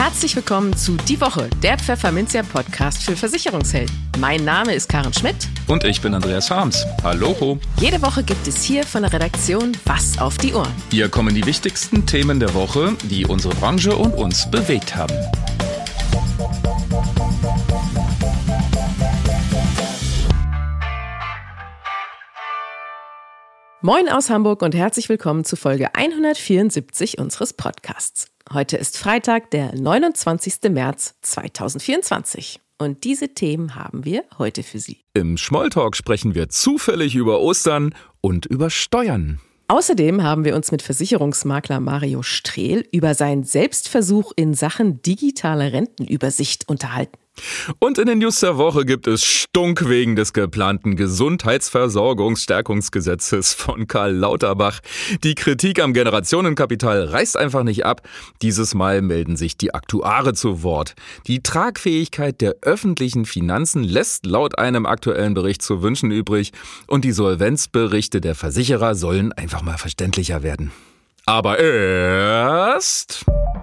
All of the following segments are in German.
Herzlich willkommen zu Die Woche, der Pfefferminzia-Podcast für Versicherungshelden. Mein Name ist Karen Schmidt. Und ich bin Andreas Harms. Hallo. Jede Woche gibt es hier von der Redaktion was auf die Ohren. Hier kommen die wichtigsten Themen der Woche, die unsere Branche und uns bewegt haben. Moin aus Hamburg und herzlich willkommen zu Folge 174 unseres Podcasts. Heute ist Freitag, der 29. März 2024. Und diese Themen haben wir heute für Sie. Im Schmolltalk sprechen wir zufällig über Ostern und über Steuern. Außerdem haben wir uns mit Versicherungsmakler Mario Strehl über seinen Selbstversuch in Sachen digitale Rentenübersicht unterhalten. Und in den News der Woche gibt es Stunk wegen des geplanten Gesundheitsversorgungsstärkungsgesetzes von Karl Lauterbach. Die Kritik am Generationenkapital reißt einfach nicht ab. Dieses Mal melden sich die Aktuare zu Wort. Die Tragfähigkeit der öffentlichen Finanzen lässt laut einem aktuellen Bericht zu wünschen übrig. Und die Solvenzberichte der Versicherer sollen einfach mal verständlicher werden. Aber erst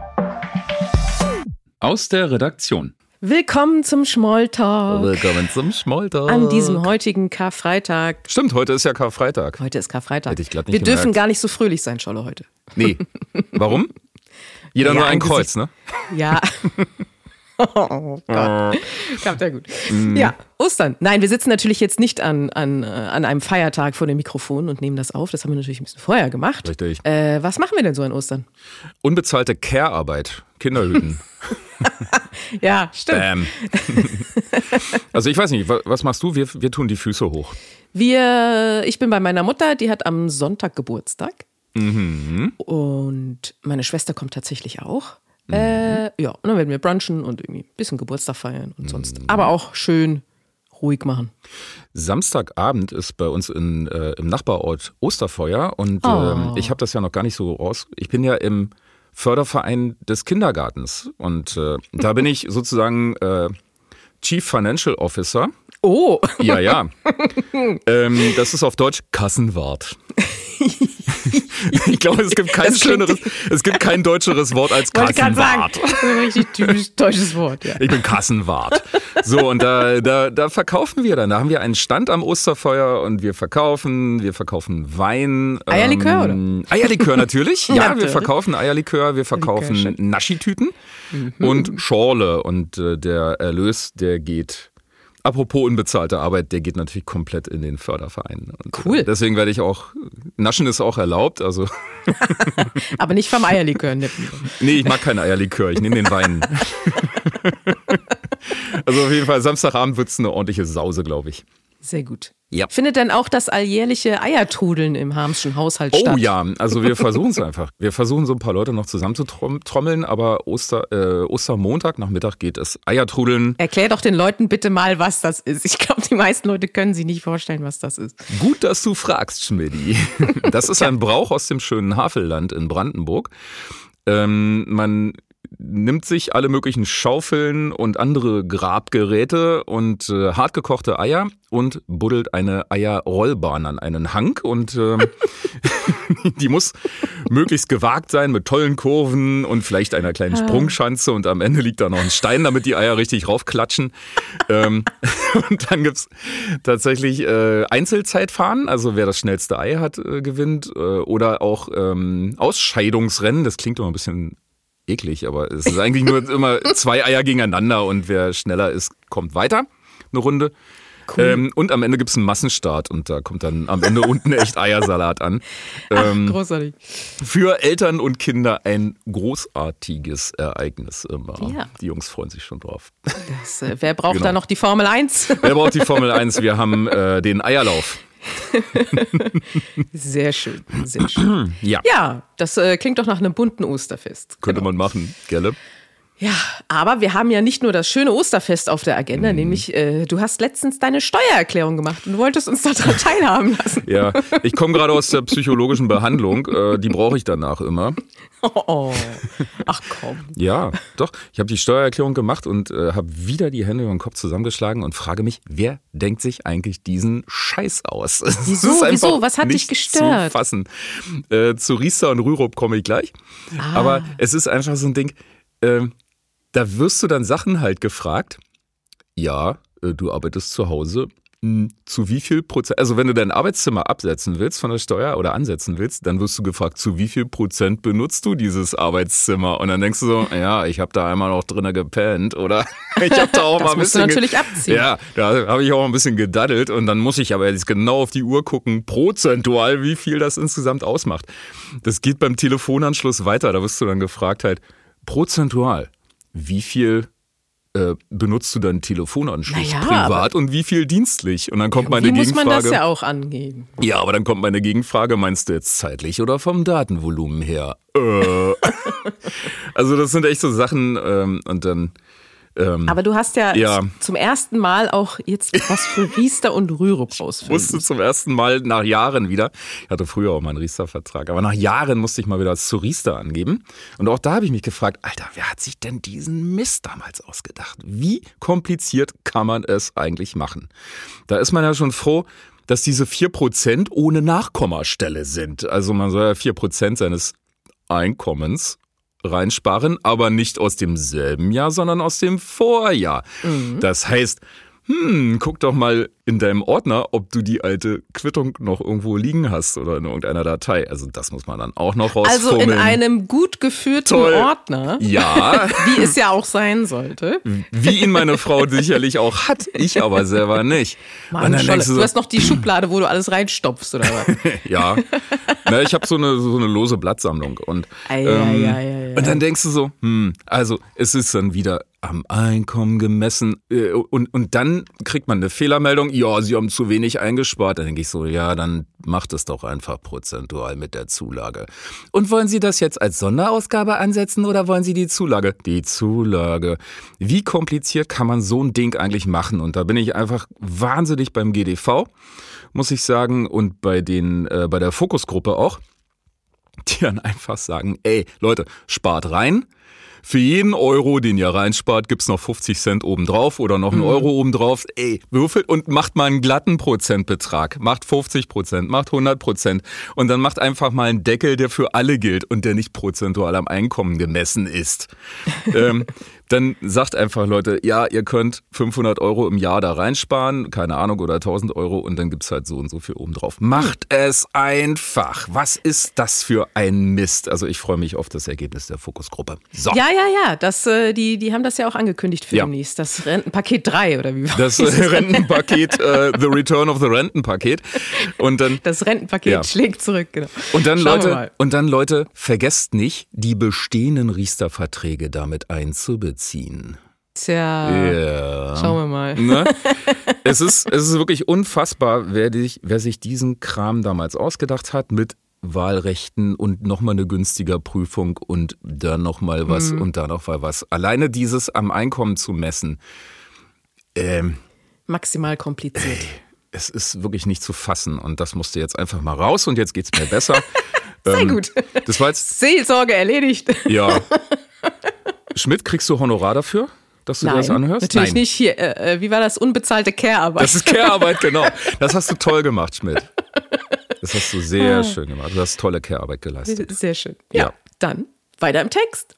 aus der Redaktion. Willkommen zum Schmolltalk. Willkommen zum Schmolltalk. An diesem heutigen Karfreitag. Stimmt, heute ist ja Karfreitag. Heute ist Karfreitag. Hätte ich glatt nicht Wir gemerkt. dürfen gar nicht so fröhlich sein, Scholle, heute. Nee. Warum? Jeder Ja, nur ein Kreuz, ne? Ja. Oh Gott. Klappt ja gut. Ja, Ostern. Nein, wir sitzen natürlich jetzt nicht an einem Feiertag vor dem Mikrofon und nehmen das auf. Das haben wir natürlich ein bisschen vorher gemacht. Richtig. Was machen wir denn so an Ostern? Unbezahlte Care-Arbeit. Kinderhüten. Ja, stimmt. Bam. Also ich weiß nicht, was machst du? Wir tun die Füße hoch. Ich bin bei meiner Mutter, die hat am Sonntag Geburtstag. Mhm. Und meine Schwester kommt tatsächlich auch. Ja, und dann werden wir brunchen und irgendwie ein bisschen Geburtstag feiern und sonst. Aber auch schön ruhig machen. Samstagabend ist bei uns im Nachbarort Osterfeuer und ich habe das ja noch gar nicht so raus. Ich bin ja im Förderverein des Kindergartens und da bin ich sozusagen Chief Financial Officer. Oh! Ja. Das ist auf Deutsch Kassenwart. Ich glaube, es gibt kein deutscheres Wort als Kassenwart. Das ist ein richtig typisch deutsches Wort, ja. Ich bin Kassenwart. So, und da verkaufen wir dann. Da haben wir einen Stand am Osterfeuer und wir verkaufen Wein. Eierlikör, oder? Eierlikör natürlich. Ja, Natürlich. wir verkaufen Eierlikör, wir verkaufen Naschitüten und Schorle. Und der Erlös, der geht... Apropos unbezahlte Arbeit, der geht natürlich komplett in den Förderverein. Und cool. Deswegen werde ich auch, Naschen ist auch erlaubt. Also Aber nicht vom Eierlikör nippen. Nee, ich mag keinen Eierlikör, ich nehme den Wein. Also auf jeden Fall, Samstagabend wird es eine ordentliche Sause, glaube ich. Sehr gut. Ja. Findet denn auch das alljährliche Eiertrudeln im Harmschen Haushalt statt? Oh ja, also wir versuchen es einfach. Wir versuchen so ein paar Leute noch zusammenzutrommeln, aber Ostermontag Nachmittag geht es Eiertrudeln. Erklär doch den Leuten bitte mal, was das ist. Ich glaube, die meisten Leute können sich nicht vorstellen, was das ist. Gut, dass du fragst, Schmidti. Das ist ein Brauch aus dem schönen Havelland in Brandenburg. Man nimmt sich alle möglichen Schaufeln und andere Grabgeräte und hartgekochte Eier und buddelt eine Eierrollbahn an einen Hang und die muss möglichst gewagt sein mit tollen Kurven und vielleicht einer kleinen Sprungschanze und am Ende liegt da noch ein Stein, damit die Eier richtig raufklatschen. Und dann gibt's tatsächlich Einzelzeitfahren, also wer das schnellste Ei hat, gewinnt oder auch Ausscheidungsrennen, das klingt immer ein bisschen eklig, aber es ist eigentlich nur immer 2 Eier gegeneinander und wer schneller ist, kommt weiter, eine Runde. Cool. Und am Ende gibt es einen Massenstart und da kommt dann am Ende unten echt Eiersalat an. Großartig. Für Eltern und Kinder ein großartiges Ereignis immer. Ja. Die Jungs freuen sich schon drauf. Wer braucht da noch die Formel 1? Wer braucht die Formel 1? Wir haben den Eierlauf. Sehr schön, sehr schön. Ja, das klingt doch nach einem bunten Osterfest. Könnte man machen, gell? Ja, aber wir haben ja nicht nur das schöne Osterfest auf der Agenda, nämlich du hast letztens deine Steuererklärung gemacht und du wolltest uns daran teilhaben lassen. Ja, ich komme gerade aus der psychologischen Behandlung, die brauche ich danach immer. Oh, ach komm. Ja, doch. Ich habe die Steuererklärung gemacht und habe wieder die Hände über den Kopf zusammengeschlagen und frage mich, wer denkt sich eigentlich diesen Scheiß aus? Wieso? Was hat dich gestört? Zu fassen. Zu Riester und Rürup komme ich gleich. Aber es ist einfach so ein Ding, da wirst du dann Sachen halt gefragt. Ja, du arbeitest zu Hause. Zu wie viel Prozent, also wenn du dein Arbeitszimmer absetzen willst von der Steuer oder ansetzen willst, dann wirst du gefragt, zu wie viel Prozent benutzt du dieses Arbeitszimmer? Und dann denkst du so, ja, ich habe da einmal noch drinnen gepennt oder ich habe da auch mal ein bisschen... Das musst du natürlich abziehen. Ja, da habe ich auch ein bisschen gedaddelt und dann muss ich aber jetzt genau auf die Uhr gucken, prozentual, wie viel das insgesamt ausmacht. Das geht beim Telefonanschluss weiter, da wirst du dann gefragt halt, prozentual, wie viel benutzt du deinen Telefonanschluss privat und wie viel dienstlich? Und dann kommt meine Gegenfrage. Muss man das ja auch angeben. Ja, aber dann kommt meine Gegenfrage, meinst du jetzt zeitlich oder vom Datenvolumen her? Also das sind echt so Sachen und dann... aber du hast ja zum ersten Mal auch jetzt was für Riester und Rürup rausfinden. Musste zum ersten Mal nach Jahren wieder, ich hatte früher auch mal einen Riester-Vertrag, aber nach Jahren musste ich mal wieder zu Riester angeben. Und auch da habe ich mich gefragt, Alter, wer hat sich denn diesen Mist damals ausgedacht? Wie kompliziert kann man es eigentlich machen? Da ist man ja schon froh, dass diese 4% ohne Nachkommastelle sind. Also man soll ja 4% seines Einkommens reinsparen, aber nicht aus demselben Jahr, sondern aus dem Vorjahr. Mhm. Das heißt, guck doch mal in deinem Ordner, ob du die alte Quittung noch irgendwo liegen hast oder in irgendeiner Datei. Also das muss man dann auch noch rausfummeln. Also in einem gut geführten Ordner. Ja. Wie es ja auch sein sollte. Wie ihn meine Frau sicherlich auch hat, ich aber selber nicht. Mann, und dann du hast noch die Schublade, wo du alles reinstopfst, oder was? Ja. Na, ich habe so eine lose Blattsammlung. Und dann denkst du so, also es ist dann wieder am Einkommen gemessen und dann kriegt man eine Fehlermeldung, ja, Sie haben zu wenig eingespart. Dann denke ich so, ja, dann macht es doch einfach prozentual mit der Zulage. Und wollen Sie das jetzt als Sonderausgabe ansetzen oder wollen Sie die Zulage? Die Zulage. Wie kompliziert kann man so ein Ding eigentlich machen? Und da bin ich einfach wahnsinnig beim GDV, muss ich sagen, und bei der Fokusgruppe auch, die dann einfach sagen, ey, Leute, spart rein. Für jeden Euro, den ihr reinspart, gibt's noch 50 Cent obendrauf oder noch einen Euro obendrauf. Ey, würfelt und macht mal einen glatten Prozentbetrag. Macht 50%, macht 100% und dann macht einfach mal einen Deckel, der für alle gilt und der nicht prozentual am Einkommen gemessen ist. Dann sagt einfach, Leute, ja, ihr könnt 500 Euro im Jahr da reinsparen, keine Ahnung, oder 1000 Euro und dann gibt's halt so und so viel obendrauf. Macht es einfach. Was ist das für ein Mist? Also ich freue mich auf das Ergebnis der Fokusgruppe. So. Ja. Die haben das ja auch angekündigt für demnächst. Das Rentenpaket 3 oder wie war das? Das Rentenpaket, The Return of the Rentenpaket. Und dann, das Rentenpaket schlägt zurück, genau. Und dann, Leute, vergesst nicht, die bestehenden Riester-Verträge damit einzubeziehen. Tja, schauen wir mal. Ne? Es ist wirklich unfassbar, wer sich diesen Kram damals ausgedacht hat mit Wahlrechten und nochmal eine günstiger Prüfung und dann nochmal was und da noch mal was. Alleine dieses am Einkommen zu messen. Maximal kompliziert. Es ist wirklich nicht zu fassen und das musste jetzt einfach mal raus und jetzt geht's mir besser. Sehr gut. Das war jetzt Seelsorge erledigt. Ja. Schmidt, kriegst du Honorar dafür, dass du dir das anhörst? Natürlich nicht. Hier, wie war das? Unbezahlte Care-Arbeit. Das ist Care-Arbeit, genau. Das hast du toll gemacht, Schmidt. Das hast du sehr schön gemacht. Du hast tolle Care-Arbeit geleistet. Sehr schön. Ja, dann weiter im Text.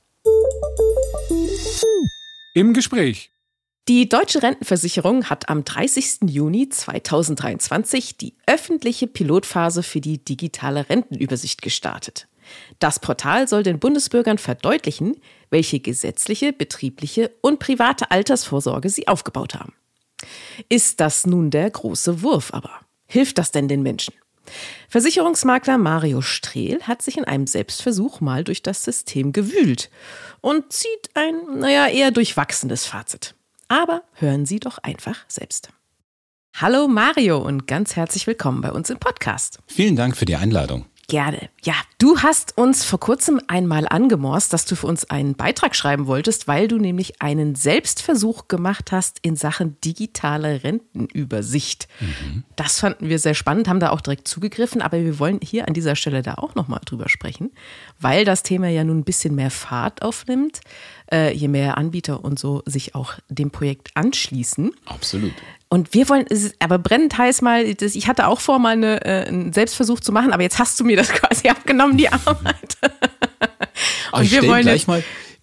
Im Gespräch. Die Deutsche Rentenversicherung hat am 30. Juni 2023 die öffentliche Pilotphase für die digitale Rentenübersicht gestartet. Das Portal soll den Bundesbürgern verdeutlichen, welche gesetzliche, betriebliche und private Altersvorsorge sie aufgebaut haben. Ist das nun der große Wurf aber? Hilft das denn den Menschen? Versicherungsmakler Mario Strehl hat sich in einem Selbstversuch mal durch das System gewühlt und zieht ein, eher durchwachsenes Fazit. Aber hören Sie doch einfach selbst. Hallo Mario und ganz herzlich willkommen bei uns im Podcast. Vielen Dank für die Einladung. Gerne. Ja, du hast uns vor kurzem einmal angemorst, dass du für uns einen Beitrag schreiben wolltest, weil du nämlich einen Selbstversuch gemacht hast in Sachen digitale Rentenübersicht. Das fanden wir sehr spannend, haben da auch direkt zugegriffen, aber wir wollen hier an dieser Stelle da auch nochmal drüber sprechen, weil das Thema ja nun ein bisschen mehr Fahrt aufnimmt, je mehr Anbieter und so sich auch dem Projekt anschließen. Absolut. Und wir wollen, aber brennend heiß mal, ich hatte auch vor, mal einen Selbstversuch zu machen, aber jetzt hast du mir das quasi abgenommen, die Arbeit. Und ich stelle gleich mal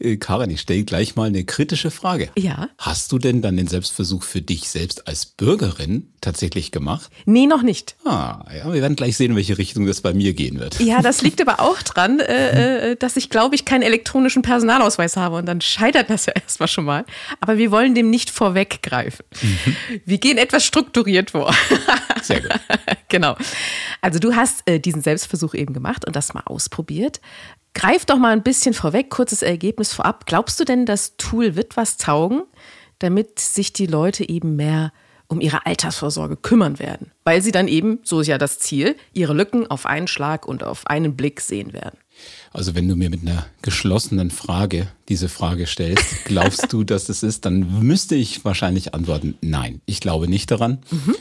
Karin, ich stelle gleich mal eine kritische Frage. Ja. Hast du denn dann den Selbstversuch für dich selbst als Bürgerin tatsächlich gemacht? Nee, noch nicht. Ja, wir werden gleich sehen, in welche Richtung das bei mir gehen wird. Ja, das liegt aber auch dran, dass ich, glaube ich, keinen elektronischen Personalausweis habe und dann scheitert das ja erstmal schon mal. Aber wir wollen dem nicht vorweggreifen. Wir gehen etwas strukturiert vor. Sehr gut. Genau. Also du hast diesen Selbstversuch eben gemacht und das mal ausprobiert. Greif doch mal ein bisschen vorweg, kurzes Ergebnis vorab. Glaubst du denn, das Tool wird was taugen, damit sich die Leute eben mehr um ihre Altersvorsorge kümmern werden? Weil sie dann eben, so ist ja das Ziel, ihre Lücken auf einen Schlag und auf einen Blick sehen werden. Also wenn du mir mit einer geschlossenen Frage diese Frage stellst, glaubst du, dass es ist, dann müsste ich wahrscheinlich antworten, nein, ich glaube nicht daran.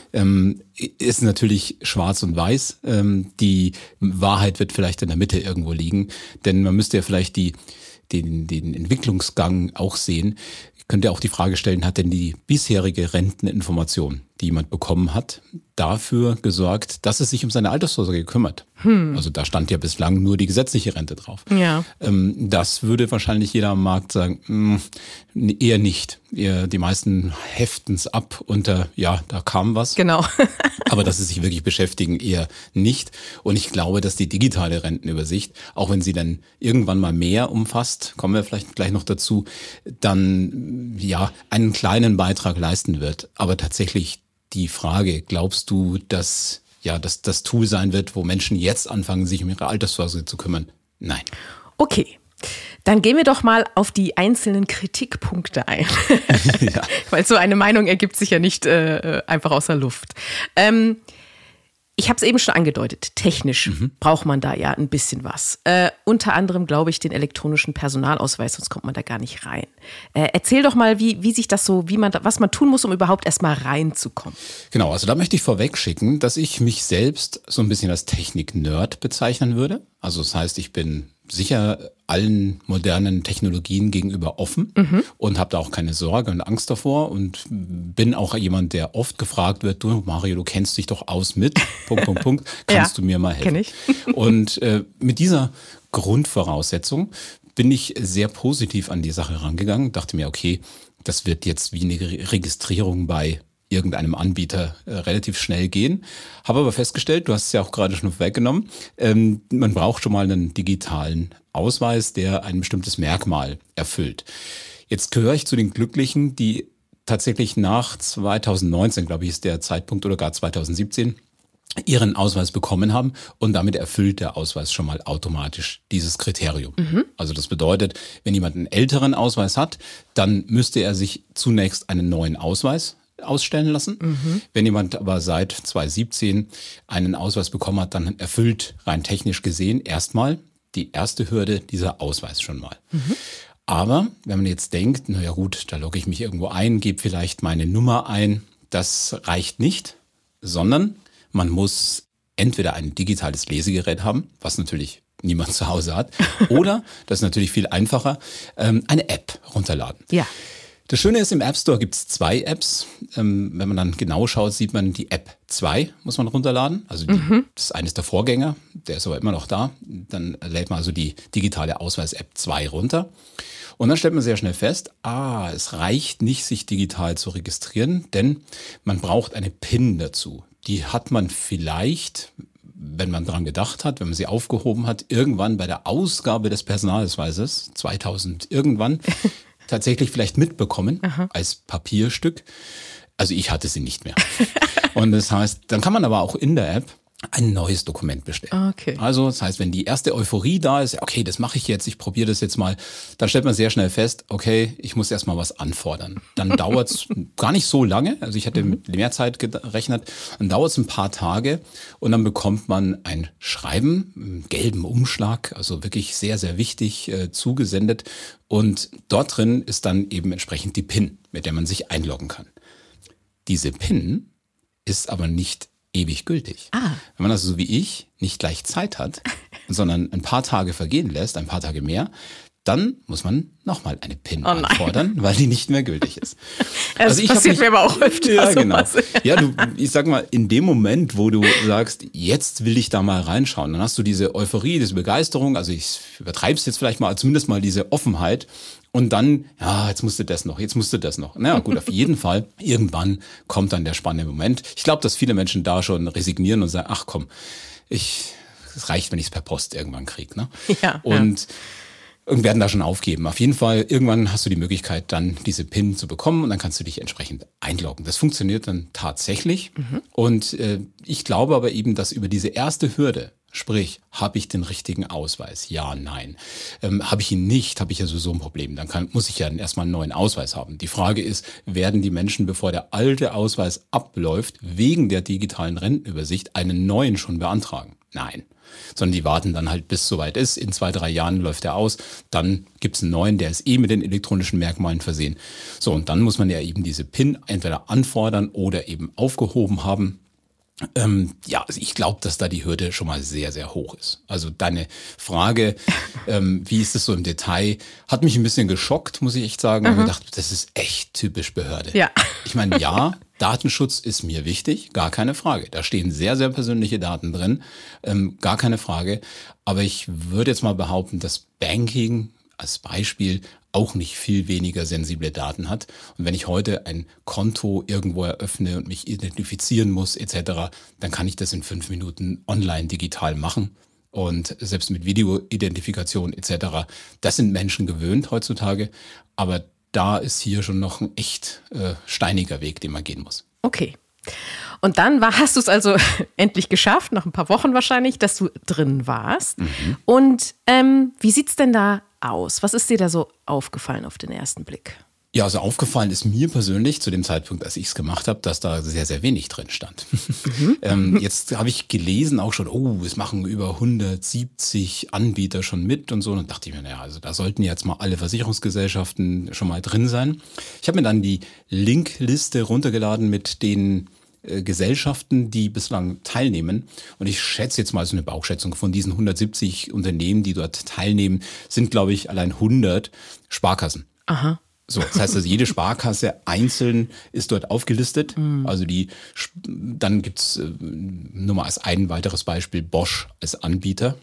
Ist natürlich schwarz und weiß. Die Wahrheit wird vielleicht in der Mitte irgendwo liegen, denn man müsste ja vielleicht den Entwicklungsgang auch sehen. Ich könnte auch die Frage stellen, hat denn die bisherige Renteninformation, die jemand bekommen hat, dafür gesorgt, dass es sich um seine Altersvorsorge kümmert? Also da stand ja bislang nur die gesetzliche Rente drauf. Ja. Das würde wahrscheinlich jeder am Markt sagen, eher nicht. Die meisten heften es ab unter, ja, da kam was. Genau. Aber dass sie sich wirklich beschäftigen, eher nicht. Und ich glaube, dass die digitale Rentenübersicht, auch wenn sie dann irgendwann mal mehr umfasst, kommen wir vielleicht gleich noch dazu, dann ja einen kleinen Beitrag leisten wird. Aber tatsächlich die Frage, glaubst du, dass das Tool sein wird, wo Menschen jetzt anfangen, sich um ihre Altersvorsorge zu kümmern? Nein. Okay. Dann gehen wir doch mal auf die einzelnen Kritikpunkte ein. Ja. Weil so eine Meinung ergibt sich ja nicht einfach aus der Luft. Ich habe es eben schon angedeutet, technisch braucht man da ja ein bisschen was. Unter anderem, glaube ich, den elektronischen Personalausweis, sonst kommt man da gar nicht rein. Erzähl doch mal, wie sich das so, was man tun muss, um überhaupt erstmal reinzukommen. Genau, also da möchte ich vorweg schicken, dass ich mich selbst so ein bisschen als Technik-Nerd bezeichnen würde. Also das heißt, ich bin sicher allen modernen Technologien gegenüber offen und habe da auch keine Sorge und Angst davor und bin auch jemand, der oft gefragt wird, du Mario, du kennst dich doch aus mit, .. kannst du mir mal helfen? Kenn ich. Und mit dieser Grundvoraussetzung bin ich sehr positiv an die Sache rangegangen, dachte mir, okay, das wird jetzt wie eine Registrierung bei irgendeinem Anbieter relativ schnell gehen. Habe aber festgestellt, du hast es ja auch gerade schon weggenommen, man braucht schon mal einen digitalen Ausweis, der ein bestimmtes Merkmal erfüllt. Jetzt gehöre ich zu den Glücklichen, die tatsächlich nach 2019, glaube ich, ist der Zeitpunkt, oder gar 2017, ihren Ausweis bekommen haben und damit erfüllt der Ausweis schon mal automatisch dieses Kriterium. Also das bedeutet, wenn jemand einen älteren Ausweis hat, dann müsste er sich zunächst einen neuen Ausweis ausstellen lassen. Wenn jemand aber seit 2017 einen Ausweis bekommen hat, dann erfüllt rein technisch gesehen erstmal die erste Hürde dieser Ausweis schon mal. Aber wenn man jetzt denkt, naja gut, da logge ich mich irgendwo ein, gebe vielleicht meine Nummer ein, das reicht nicht, sondern man muss entweder ein digitales Lesegerät haben, was natürlich niemand zu Hause hat, oder, das ist natürlich viel einfacher, eine App runterladen. Ja. Das Schöne ist, im App Store gibt es 2 Apps. Wenn man dann genau schaut, sieht man, die App 2 muss man runterladen. Also das ist eines der Vorgänger, der ist aber immer noch da. Dann lädt man also die digitale Ausweis-App 2 runter. Und dann stellt man sehr schnell fest, es reicht nicht, sich digital zu registrieren, denn man braucht eine PIN dazu. Die hat man vielleicht, wenn man dran gedacht hat, wenn man sie aufgehoben hat, irgendwann bei der Ausgabe des Personalausweises, 2000 irgendwann, tatsächlich vielleicht mitbekommen als Papierstück. Also ich hatte sie nicht mehr. Und das heißt, dann kann man aber auch in der App ein neues Dokument bestellen. Okay. Also das heißt, wenn die erste Euphorie da ist, okay, das mache ich jetzt, ich probiere das jetzt mal, dann stellt man sehr schnell fest, okay, ich muss erstmal was anfordern. Dann dauert es gar nicht so lange, also ich hatte mit mehr Zeit gerechnet, dann dauert es ein paar Tage und dann bekommt man ein Schreiben, einen gelben Umschlag, also wirklich sehr, sehr wichtig, zugesendet und dort drin ist dann eben entsprechend die PIN, mit der man sich einloggen kann. Diese PIN ist aber nicht ewig gültig. Wenn man also so wie ich nicht gleich Zeit hat, sondern ein paar Tage vergehen lässt, ein paar Tage mehr, dann muss man nochmal eine PIN anfordern, weil die nicht mehr gültig ist. Das passiert mir aber auch öfter. Ja, genau. Ja, ich sag mal, in dem Moment, wo du sagst, jetzt will ich da mal reinschauen, dann hast du diese Euphorie, diese Begeisterung, also ich übertreibe es jetzt vielleicht mal, zumindest mal diese Offenheit. Und dann, ja, jetzt musst du das noch. Na gut, auf jeden Fall. Irgendwann kommt dann der spannende Moment. Ich glaube, dass viele Menschen da schon resignieren und sagen, ach komm, es reicht, wenn ich es per Post irgendwann kriege. Ne? Ja, und werden da schon aufgeben. Auf jeden Fall, irgendwann hast du die Möglichkeit, dann diese PIN zu bekommen und dann kannst du dich entsprechend einloggen. Das funktioniert dann tatsächlich. Und ich glaube aber eben, dass über diese erste Hürde, sprich, habe ich den richtigen Ausweis? Ja, nein. Habe ich ihn nicht, habe ich ja sowieso ein Problem. Dann muss ich ja erstmal einen neuen Ausweis haben. Die Frage ist, werden die Menschen, bevor der alte Ausweis abläuft, wegen der digitalen Rentenübersicht einen neuen schon beantragen? Nein. Sondern die warten dann halt, bis es soweit ist. In 2-3 Jahren läuft der aus. Dann gibt es einen neuen, der ist mit den elektronischen Merkmalen versehen. So, und dann muss man ja eben diese PIN entweder anfordern oder eben aufgehoben haben. Also ich glaube, dass da die Hürde schon mal sehr, sehr hoch ist. Also deine Frage, wie ist es so im Detail, hat mich ein bisschen geschockt, muss ich echt sagen. Ich habe gedacht, das ist echt typisch Behörde. Ja. Ich meine, ja, Datenschutz ist mir wichtig, gar keine Frage. Da stehen sehr, sehr persönliche Daten drin, gar keine Frage. Aber ich würde jetzt mal behaupten, dass Banking als Beispiel auch nicht viel weniger sensible Daten hat. Und wenn ich heute ein Konto irgendwo eröffne und mich identifizieren muss etc., dann kann ich das in 5 Minuten online digital machen. Und selbst mit Videoidentifikation etc., das sind Menschen gewöhnt heutzutage. Aber da ist hier schon noch ein echt steiniger Weg, den man gehen muss. Okay. Und dann hast du es also endlich geschafft, nach ein paar Wochen wahrscheinlich, dass du drin warst. Und wie sieht es denn da aus? Was ist dir da so aufgefallen auf den ersten Blick? Ja, also aufgefallen ist mir persönlich zu dem Zeitpunkt, als ich es gemacht habe, dass da sehr, sehr wenig drin stand. Jetzt habe ich gelesen auch schon, es machen über 170 Anbieter schon mit und so. Und dann dachte ich mir, also da sollten jetzt mal alle Versicherungsgesellschaften schon mal drin sein. Ich habe mir dann die Linkliste runtergeladen mit den Gesellschaften, die bislang teilnehmen. Und ich schätze jetzt mal so eine Bauchschätzung von diesen 170 Unternehmen, die dort teilnehmen, sind, glaube ich, allein 100 Sparkassen. Aha. So, das heißt also, jede Sparkasse einzeln ist dort aufgelistet. Also dann gibt's nur mal als ein weiteres Beispiel Bosch als Anbieter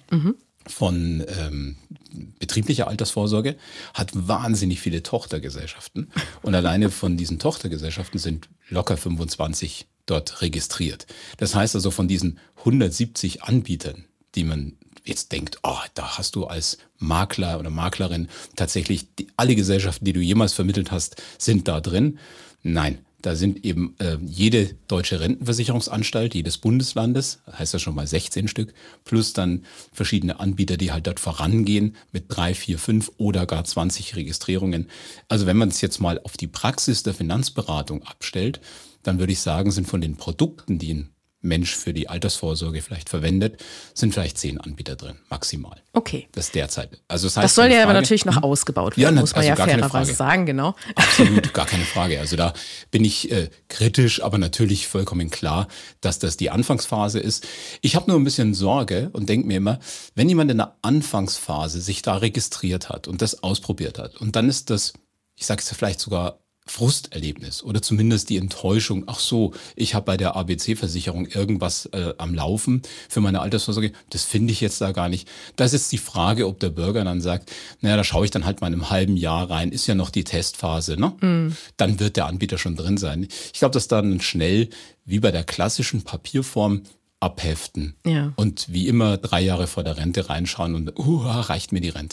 von betrieblicher Altersvorsorge, hat wahnsinnig viele Tochtergesellschaften. Und alleine von diesen Tochtergesellschaften sind locker 25 dort registriert. Das heißt also, von diesen 170 Anbietern, die man jetzt denkt, da hast du als Makler oder Maklerin tatsächlich alle Gesellschaften, die du jemals vermittelt hast, sind da drin. Nein, da sind eben jede deutsche Rentenversicherungsanstalt, jedes Bundeslandes, das heißt ja schon mal 16 Stück, plus dann verschiedene Anbieter, die halt dort vorangehen mit 3, 4, 5 oder gar 20 Registrierungen. Also wenn man es jetzt mal auf die Praxis der Finanzberatung abstellt, dann würde ich sagen, sind von den Produkten, die ein Mensch für die Altersvorsorge vielleicht verwendet, sind vielleicht 10 Anbieter drin, maximal. Okay. Das ist derzeit. Also das heißt, das soll ja aber natürlich noch ausgebaut werden, muss man ja fairerweise sagen, genau. Absolut, gar keine Frage. Also da bin ich kritisch, aber natürlich vollkommen klar, dass das die Anfangsphase ist. Ich habe nur ein bisschen Sorge und denke mir immer, wenn jemand in der Anfangsphase sich da registriert hat und das ausprobiert hat und dann ist das, ich sage es vielleicht sogar Frusterlebnis oder zumindest die Enttäuschung, ach so, ich habe bei der ABC-Versicherung irgendwas am Laufen für meine Altersvorsorge, das finde ich jetzt da gar nicht. Da ist jetzt die Frage, ob der Bürger dann sagt, da schaue ich dann halt mal in einem halben Jahr rein, ist ja noch die Testphase, ne? Dann wird der Anbieter schon drin sein. Ich glaube, dass dann schnell, wie bei der klassischen Papierform, abheften und wie immer 3 Jahre vor der Rente reinschauen und reicht mir die Rente.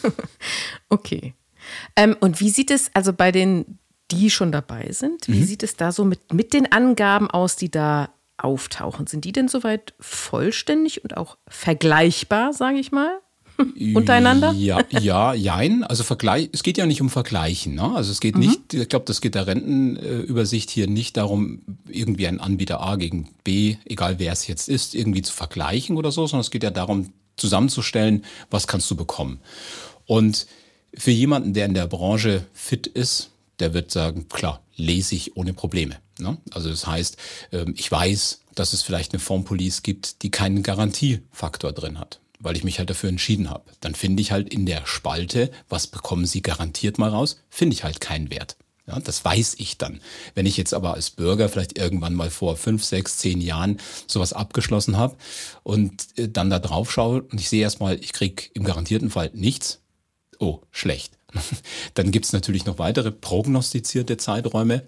Okay. Und wie sieht es also bei den, die schon dabei sind, wie sieht es da so mit den Angaben aus, die da auftauchen? Sind die denn soweit vollständig und auch vergleichbar, sage ich mal, untereinander? Jein. Also es geht ja nicht um Vergleichen. Ne? Also es geht nicht, ich glaube, das geht der Rentenübersicht hier nicht darum, irgendwie einen Anbieter A gegen B, egal wer es jetzt ist, irgendwie zu vergleichen oder so, sondern es geht ja darum, zusammenzustellen, was kannst du bekommen. Und für jemanden, der in der Branche fit ist, der wird sagen, klar, lese ich ohne Probleme. Ne? Also das heißt, ich weiß, dass es vielleicht eine Formpolice gibt, die keinen Garantiefaktor drin hat. weil ich mich halt dafür entschieden habe. Dann finde ich halt in der Spalte, was bekommen Sie garantiert mal raus, finde ich halt keinen Wert. Ja, das weiß ich dann. Wenn ich jetzt aber als Bürger vielleicht irgendwann mal vor 5, 6, 10 Jahren sowas abgeschlossen habe und dann da drauf schaue und ich sehe erstmal, ich kriege im garantierten Fall nichts, oh, schlecht. Dann gibt's natürlich noch weitere prognostizierte Zeiträume,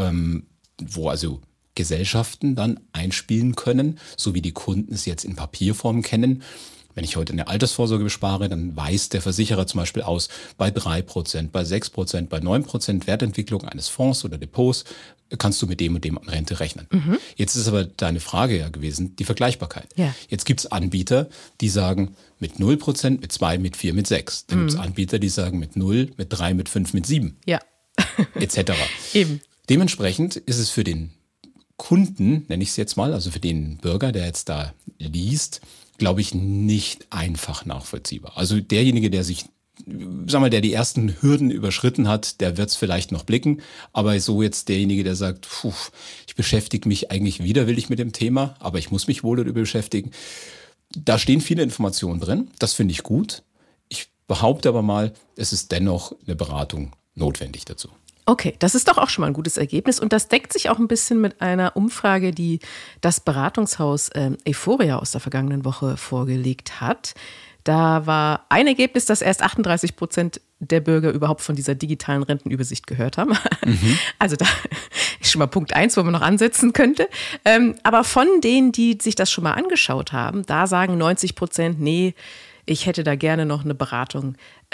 wo also Gesellschaften dann einspielen können, so wie die Kunden es jetzt in Papierform kennen. Wenn ich heute eine Altersvorsorge bespare, dann weist der Versicherer zum Beispiel aus, bei 3%, bei 6%, bei 9% Wertentwicklung eines Fonds oder Depots kannst du mit dem und dem an Rente rechnen. Jetzt ist aber deine Frage ja gewesen, die Vergleichbarkeit. Ja. Jetzt gibt's Anbieter, die sagen mit 0%, mit 2, mit 4, mit 6. Dann gibt's Anbieter, die sagen mit 0, mit 3, mit 5, mit 7. Ja. Etc. Eben. Dementsprechend ist es für den Kunden, nenne ich es jetzt mal, also für den Bürger, der jetzt da liest, glaube ich, nicht einfach nachvollziehbar. Also derjenige, der sich, sag mal, der die ersten Hürden überschritten hat, der wird es vielleicht noch blicken. Aber so jetzt derjenige, der sagt, ich beschäftige mich eigentlich widerwillig mit dem Thema, aber ich muss mich wohl darüber beschäftigen. Da stehen viele Informationen drin. Das finde ich gut. Ich behaupte aber mal, es ist dennoch eine Beratung notwendig dazu. Okay, das ist doch auch schon mal ein gutes Ergebnis und das deckt sich auch ein bisschen mit einer Umfrage, die das Beratungshaus Euphoria aus der vergangenen Woche vorgelegt hat. Da war ein Ergebnis, dass erst 38% der Bürger überhaupt von dieser digitalen Rentenübersicht gehört haben. Also da ist schon mal Punkt 1, wo man noch ansetzen könnte. Aber von denen, die sich das schon mal angeschaut haben, da sagen 90%, nee, ich hätte da gerne noch eine Beratung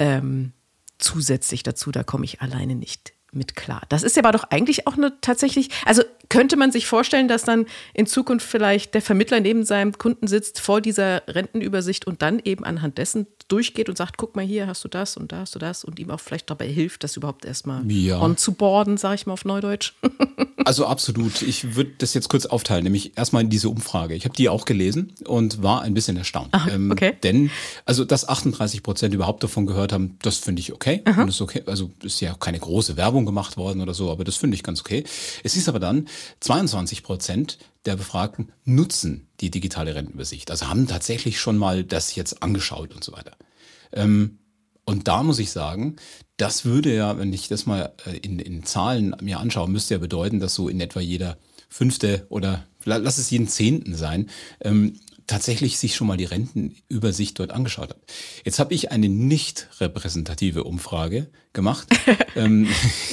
zusätzlich dazu, da komme ich alleine nicht mit klar. Das ist ja aber doch eigentlich auch eine tatsächlich, also könnte man sich vorstellen, dass dann in Zukunft vielleicht der Vermittler neben seinem Kunden sitzt vor dieser Rentenübersicht und dann eben anhand dessen durchgeht und sagt, guck mal hier, hast du das und da hast du das und ihm auch vielleicht dabei hilft, das überhaupt erstmal on zu boarden, sage ich mal auf Neudeutsch. Also absolut. Ich würde das jetzt kurz aufteilen, nämlich erstmal in diese Umfrage. Ich habe die auch gelesen und war ein bisschen erstaunt. Aha, okay. Denn, also dass 38% überhaupt davon gehört haben, das finde ich okay. Und das ist okay. Also ist ja keine große Werbung gemacht worden oder so, aber das finde ich ganz okay. Es ist aber dann, 22% der Befragten nutzen die digitale Rentenübersicht. Also haben tatsächlich schon mal das jetzt angeschaut und so weiter. Und da muss ich sagen, das würde ja, wenn ich das mal in Zahlen mir anschaue, müsste ja bedeuten, dass so in etwa jeder 5. oder lass es jeden 10. sein, tatsächlich sich schon mal die Rentenübersicht dort angeschaut hat. Jetzt habe ich eine nicht repräsentative Umfrage gemacht, die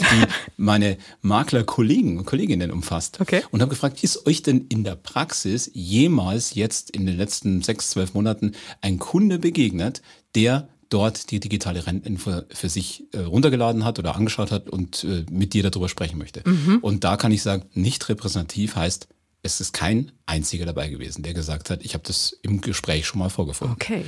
meine Maklerkollegen und Kolleginnen umfasst. Okay. Und habe gefragt, ist euch denn in der Praxis jemals jetzt in den letzten 6, 12 Monaten ein Kunde begegnet, der dort die digitale Renteninfo für sich runtergeladen hat oder angeschaut hat und mit dir darüber sprechen möchte? Und da kann ich sagen, nicht repräsentativ heißt, es ist kein einziger dabei gewesen, der gesagt hat, ich habe das im Gespräch schon mal vorgefunden. Okay.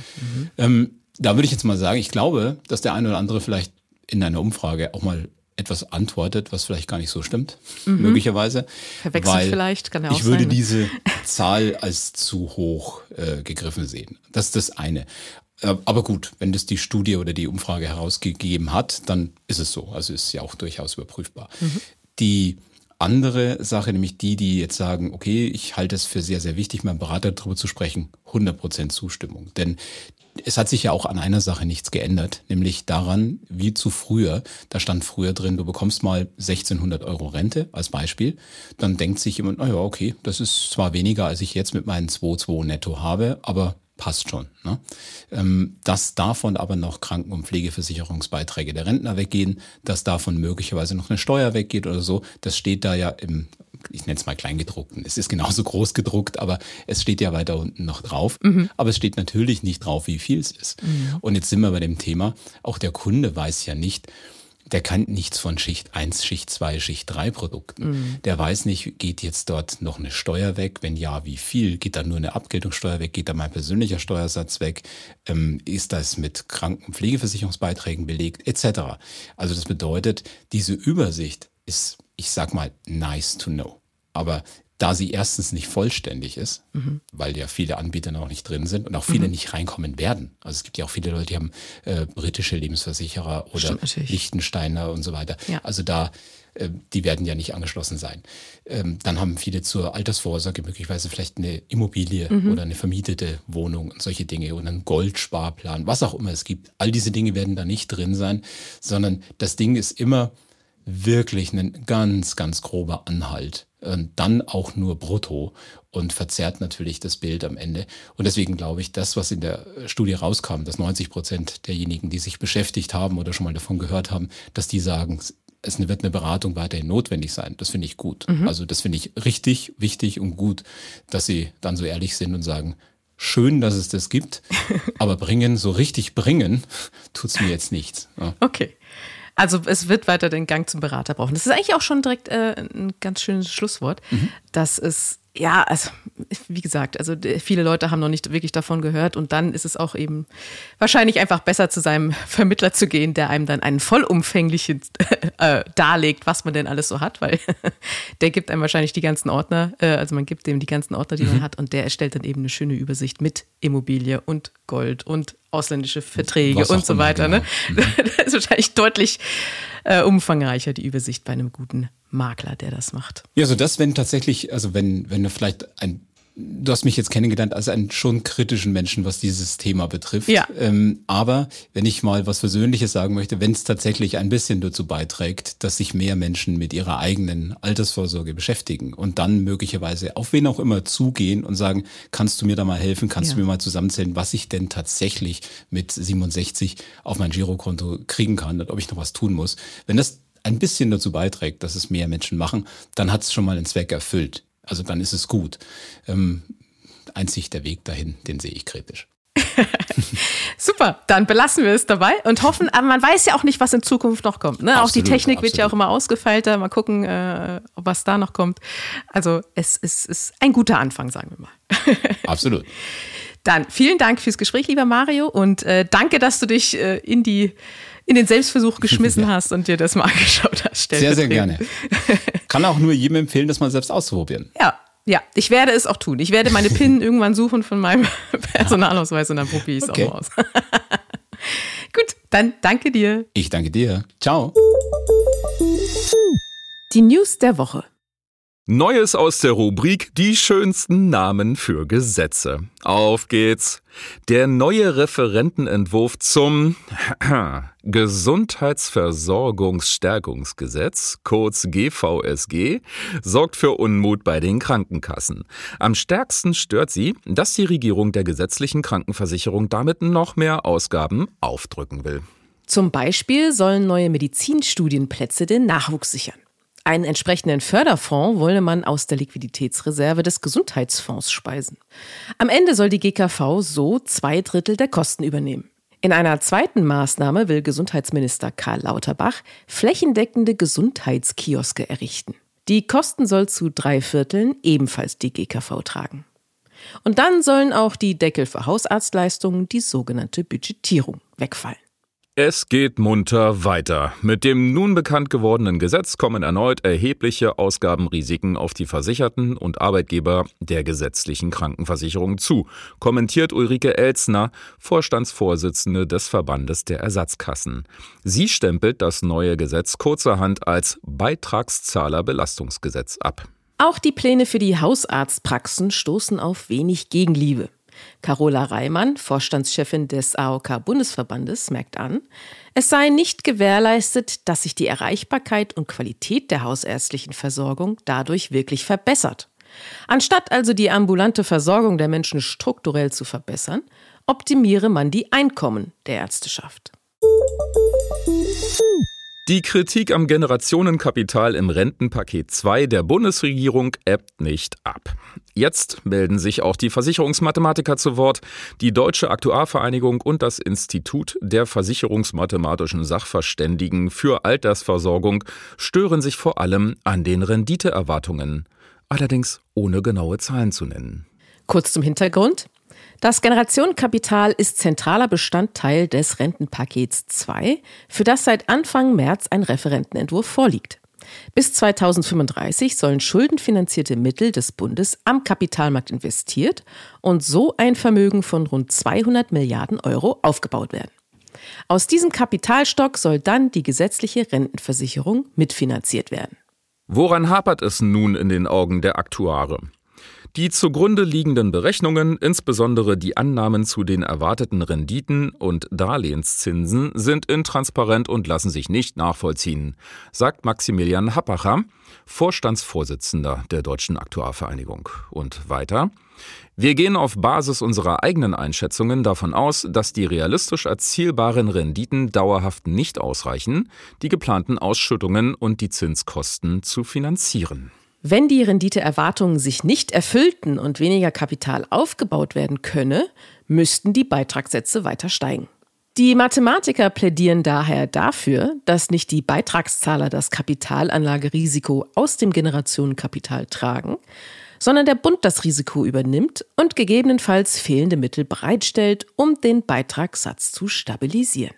Da würde ich jetzt mal sagen, ich glaube, dass der eine oder andere vielleicht in einer Umfrage auch mal etwas antwortet, was vielleicht gar nicht so stimmt, möglicherweise. Verwechselt vielleicht, kann ja auch ich würde sein, ne? diese Zahl als zu hoch gegriffen sehen. Das ist das eine. Aber gut, wenn das die Studie oder die Umfrage herausgegeben hat, dann ist es so. Also ist ja auch durchaus überprüfbar. Die andere Sache, nämlich die jetzt sagen, okay, ich halte es für sehr, sehr wichtig, mit meinem Berater darüber zu sprechen, 100% Zustimmung. Denn es hat sich ja auch an einer Sache nichts geändert, nämlich daran, wie zu früher. Da stand früher drin, du bekommst mal 1.600 € Rente als Beispiel. Dann denkt sich jemand, naja, okay, das ist zwar weniger, als ich jetzt mit meinen 2,2 netto habe, aber passt schon. Ne? Dass davon aber noch Kranken- und Pflegeversicherungsbeiträge der Rentner weggehen, dass davon möglicherweise noch eine Steuer weggeht oder so, das steht da ja im, ich nenne es mal Kleingedruckten. Es ist genauso groß gedruckt, aber es steht ja weiter unten noch drauf. Aber es steht natürlich nicht drauf, wie viel es ist. Und jetzt sind wir bei dem Thema, auch der Kunde weiß ja nicht, der kann nichts von Schicht 1, Schicht 2, Schicht 3 Produkten. Der weiß nicht, geht jetzt dort noch eine Steuer weg? Wenn ja, wie viel? Geht da nur eine Abgeltungssteuer weg? Geht da mein persönlicher Steuersatz weg? Ist das mit Kranken- und Pflegeversicherungsbeiträgen belegt? Etc. Also das bedeutet, diese Übersicht ist, ich sag mal, nice to know. Aber da sie erstens nicht vollständig ist, weil ja viele Anbieter noch nicht drin sind und auch viele nicht reinkommen werden. Also es gibt ja auch viele Leute, die haben britische Lebensversicherer oder Liechtensteiner und so weiter. Ja. Also die werden ja nicht angeschlossen sein. Dann haben viele zur Altersvorsorge möglicherweise vielleicht eine Immobilie oder eine vermietete Wohnung und solche Dinge und einen Goldsparplan, was auch immer es gibt. All diese Dinge werden da nicht drin sein, sondern das Ding ist immer wirklich ein ganz, ganz grober Anhalt. Und dann auch nur brutto und verzerrt natürlich das Bild am Ende. Und deswegen glaube ich, das, was in der Studie rauskam, dass 90% derjenigen, die sich beschäftigt haben oder schon mal davon gehört haben, dass die sagen, es wird eine Beratung weiterhin notwendig sein. Das finde ich gut. Also das finde ich richtig, wichtig und gut, dass sie dann so ehrlich sind und sagen, schön, dass es das gibt, aber so richtig bringen, tut's mir jetzt nichts. Ja. Okay. Also es wird weiter den Gang zum Berater brauchen. Das ist eigentlich auch schon direkt ein ganz schönes Schlusswort. Das ist, ja, also wie gesagt, also viele Leute haben noch nicht wirklich davon gehört und dann ist es auch eben wahrscheinlich einfach besser, zu seinem Vermittler zu gehen, der einem dann einen vollumfänglichen darlegt, was man denn alles so hat, weil der gibt einem wahrscheinlich die ganzen Ordner, also man gibt dem die ganzen Ordner, die man hat und der erstellt dann eben eine schöne Übersicht mit Immobilie und Gold und ausländische Verträge und so weiter. Genau. Ne? Das ist wahrscheinlich deutlich umfangreicher, die Übersicht bei einem guten Makler, der das macht. Ja, so das, wenn tatsächlich, also wenn du vielleicht du hast mich jetzt kennengelernt als einen schon kritischen Menschen, was dieses Thema betrifft. Ja. Aber wenn ich mal was Persönliches sagen möchte, wenn es tatsächlich ein bisschen dazu beiträgt, dass sich mehr Menschen mit ihrer eigenen Altersvorsorge beschäftigen und dann möglicherweise auf wen auch immer zugehen und sagen, kannst du mir da mal helfen, kannst du mir mal zusammenzählen, was ich denn tatsächlich mit 67 auf mein Girokonto kriegen kann und ob ich noch was tun muss. Wenn das ein bisschen dazu beiträgt, dass es mehr Menschen machen, dann hat es schon mal einen Zweck erfüllt. Also dann ist es gut. Einzig der Weg dahin, den sehe ich kritisch. Super, dann belassen wir es dabei und hoffen, aber man weiß ja auch nicht, was in Zukunft noch kommt. Ne? Auch die Technik wird ja auch immer ausgefeilter. Mal gucken, was da noch kommt. Also es ist ein guter Anfang, sagen wir mal. Absolut. Dann vielen Dank fürs Gespräch, lieber Mario, und danke, dass du dich in den Selbstversuch geschmissen hast und dir das mal angeschaut hast. Sehr, sehr gerne. Kann auch nur jedem empfehlen, das mal selbst auszuprobieren. Ja, ich werde es auch tun. Ich werde meine PIN irgendwann suchen von meinem Personalausweis und dann probiere ich es auch mal aus. Gut, dann danke dir. Ich danke dir. Ciao. Die News der Woche. Neues aus der Rubrik Die schönsten Namen für Gesetze. Auf geht's. Der neue Referentenentwurf zum Gesundheitsversorgungsstärkungsgesetz, kurz GVSG, sorgt für Unmut bei den Krankenkassen. Am stärksten stört sie, dass die Regierung der gesetzlichen Krankenversicherung damit noch mehr Ausgaben aufdrücken will. Zum Beispiel sollen neue Medizinstudienplätze den Nachwuchs sichern. Einen entsprechenden Förderfonds wolle man aus der Liquiditätsreserve des Gesundheitsfonds speisen. Am Ende soll die GKV so 2/3 der Kosten übernehmen. In einer zweiten Maßnahme will Gesundheitsminister Karl Lauterbach flächendeckende Gesundheitskioske errichten. Die Kosten soll zu 3/4 ebenfalls die GKV tragen. Und dann sollen auch die Deckel für Hausarztleistungen, die sogenannte Budgetierung, wegfallen. Es geht munter weiter. Mit dem nun bekannt gewordenen Gesetz kommen erneut erhebliche Ausgabenrisiken auf die Versicherten und Arbeitgeber der gesetzlichen Krankenversicherung zu, kommentiert Ulrike Elzner, Vorstandsvorsitzende des Verbandes der Ersatzkassen. Sie stempelt das neue Gesetz kurzerhand als Beitragszahlerbelastungsgesetz ab. Auch die Pläne für die Hausarztpraxen stoßen auf wenig Gegenliebe. Carola Reimann, Vorstandschefin des AOK-Bundesverbandes, merkt an, es sei nicht gewährleistet, dass sich die Erreichbarkeit und Qualität der hausärztlichen Versorgung dadurch wirklich verbessert. Anstatt also die ambulante Versorgung der Menschen strukturell zu verbessern, optimiere man die Einkommen der Ärzteschaft. Die Kritik am Generationenkapital im Rentenpaket 2 der Bundesregierung ebbt nicht ab. Jetzt melden sich auch die Versicherungsmathematiker zu Wort. Die Deutsche Aktuarvereinigung und das Institut der versicherungsmathematischen Sachverständigen für Altersversorgung stören sich vor allem an den Renditeerwartungen. Allerdings ohne genaue Zahlen zu nennen. Kurz zum Hintergrund. Das Generationenkapital ist zentraler Bestandteil des Rentenpakets 2, für das seit Anfang März ein Referentenentwurf vorliegt. Bis 2035 sollen schuldenfinanzierte Mittel des Bundes am Kapitalmarkt investiert und so ein Vermögen von rund 200 Milliarden Euro aufgebaut werden. Aus diesem Kapitalstock soll dann die gesetzliche Rentenversicherung mitfinanziert werden. Woran hapert es nun in den Augen der Aktuare? Die zugrunde liegenden Berechnungen, insbesondere die Annahmen zu den erwarteten Renditen und Darlehenszinsen, sind intransparent und lassen sich nicht nachvollziehen, sagt Maximilian Happacher, Vorstandsvorsitzender der Deutschen Aktuarvereinigung. Und weiter: Wir gehen auf Basis unserer eigenen Einschätzungen davon aus, dass die realistisch erzielbaren Renditen dauerhaft nicht ausreichen, die geplanten Ausschüttungen und die Zinskosten zu finanzieren. Wenn die Renditeerwartungen sich nicht erfüllten und weniger Kapital aufgebaut werden könne, müssten die Beitragssätze weiter steigen. Die Mathematiker plädieren daher dafür, dass nicht die Beitragszahler das Kapitalanlagerisiko aus dem Generationenkapital tragen, sondern der Bund das Risiko übernimmt und gegebenenfalls fehlende Mittel bereitstellt, um den Beitragssatz zu stabilisieren.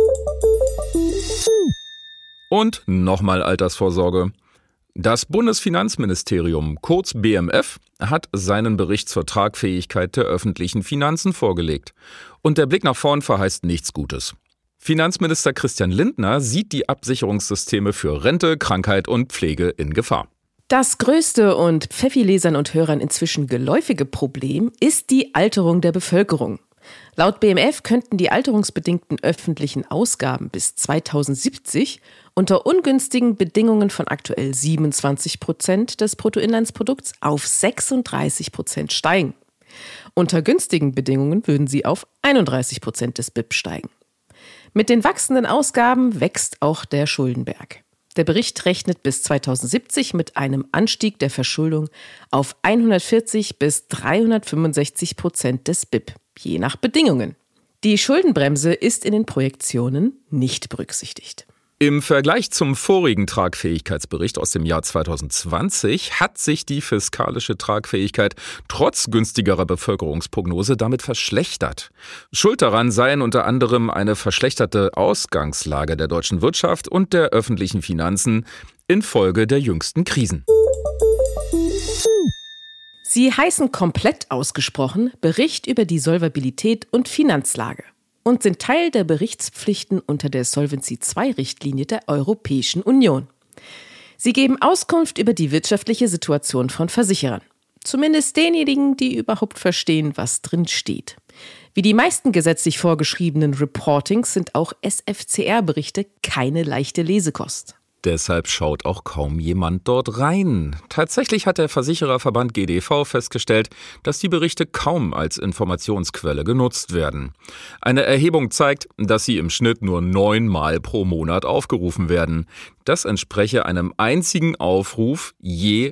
Und nochmal Altersvorsorge. Das Bundesfinanzministerium, kurz BMF, hat seinen Bericht zur Tragfähigkeit der öffentlichen Finanzen vorgelegt. Und der Blick nach vorn verheißt nichts Gutes. Finanzminister Christian Lindner sieht die Absicherungssysteme für Rente, Krankheit und Pflege in Gefahr. Das größte und Pfeffi-Lesern und Hörern inzwischen geläufige Problem ist die Alterung der Bevölkerung. Laut BMF könnten die alterungsbedingten öffentlichen Ausgaben bis 2070 unter ungünstigen Bedingungen von aktuell 27% des Bruttoinlandsprodukts auf 36% steigen. Unter günstigen Bedingungen würden sie auf 31% des BIP steigen. Mit den wachsenden Ausgaben wächst auch der Schuldenberg. Der Bericht rechnet bis 2070 mit einem Anstieg der Verschuldung auf 140 bis 365% des BIP, je nach Bedingungen. Die Schuldenbremse ist in den Projektionen nicht berücksichtigt. Im Vergleich zum vorigen Tragfähigkeitsbericht aus dem Jahr 2020 hat sich die fiskalische Tragfähigkeit trotz günstigerer Bevölkerungsprognose damit verschlechtert. Schuld daran seien unter anderem eine verschlechterte Ausgangslage der deutschen Wirtschaft und der öffentlichen Finanzen infolge der jüngsten Krisen. Sie heißen komplett ausgesprochen Bericht über die Solvabilität und Finanzlage und sind Teil der Berichtspflichten unter der Solvency-II-Richtlinie der Europäischen Union. Sie geben Auskunft über die wirtschaftliche Situation von Versicherern. Zumindest denjenigen, die überhaupt verstehen, was drin steht. Wie die meisten gesetzlich vorgeschriebenen Reportings sind auch SFCR-Berichte keine leichte Lesekost. Deshalb schaut auch kaum jemand dort rein. Tatsächlich hat der Versichererverband GDV festgestellt, dass die Berichte kaum als Informationsquelle genutzt werden. Eine Erhebung zeigt, dass sie im Schnitt nur 9 Mal pro Monat aufgerufen werden. Das entspreche einem einzigen Aufruf je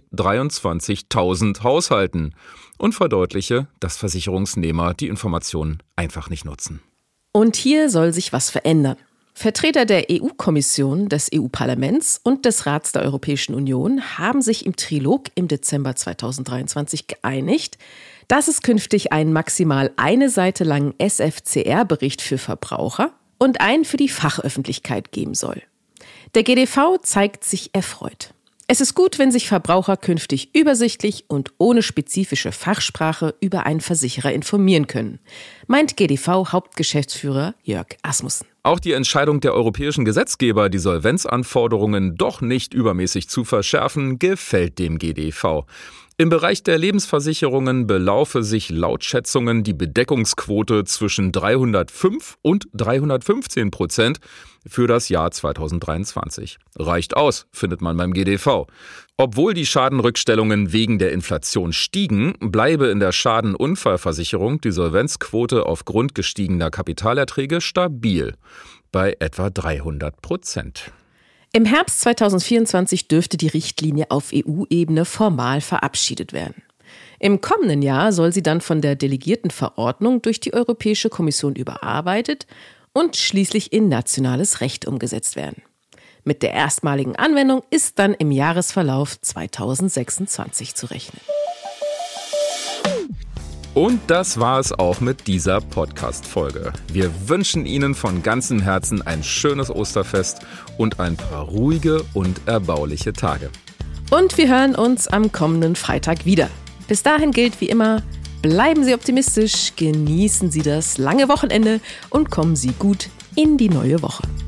23.000 Haushalten und verdeutliche, dass Versicherungsnehmer die Informationen einfach nicht nutzen. Und hier soll sich was verändern. Vertreter der EU-Kommission, des EU-Parlaments und des Rats der Europäischen Union haben sich im Trilog im Dezember 2023 geeinigt, dass es künftig einen maximal eine Seite langen SFCR-Bericht für Verbraucher und einen für die Fachöffentlichkeit geben soll. Der GDV zeigt sich erfreut. Es ist gut, wenn sich Verbraucher künftig übersichtlich und ohne spezifische Fachsprache über einen Versicherer informieren können, meint GDV-Hauptgeschäftsführer Jörg Asmussen. Auch die Entscheidung der europäischen Gesetzgeber, die Solvenzanforderungen doch nicht übermäßig zu verschärfen, gefällt dem GDV. Im Bereich der Lebensversicherungen belaufe sich laut Schätzungen die Bedeckungsquote zwischen 305 und 315% für das Jahr 2023. Reicht aus, findet man beim GDV. Obwohl die Schadenrückstellungen wegen der Inflation stiegen, bleibe in der Schadenunfallversicherung die Solvenzquote aufgrund gestiegener Kapitalerträge stabil bei etwa 300%. Im Herbst 2024 dürfte die Richtlinie auf EU-Ebene formal verabschiedet werden. Im kommenden Jahr soll sie dann von der delegierten Verordnung durch die Europäische Kommission überarbeitet und schließlich in nationales Recht umgesetzt werden. Mit der erstmaligen Anwendung ist dann im Jahresverlauf 2026 zu rechnen. Und das war es auch mit dieser Podcast-Folge. Wir wünschen Ihnen von ganzem Herzen ein schönes Osterfest und ein paar ruhige und erbauliche Tage. Und wir hören uns am kommenden Freitag wieder. Bis dahin gilt wie immer, bleiben Sie optimistisch, genießen Sie das lange Wochenende und kommen Sie gut in die neue Woche.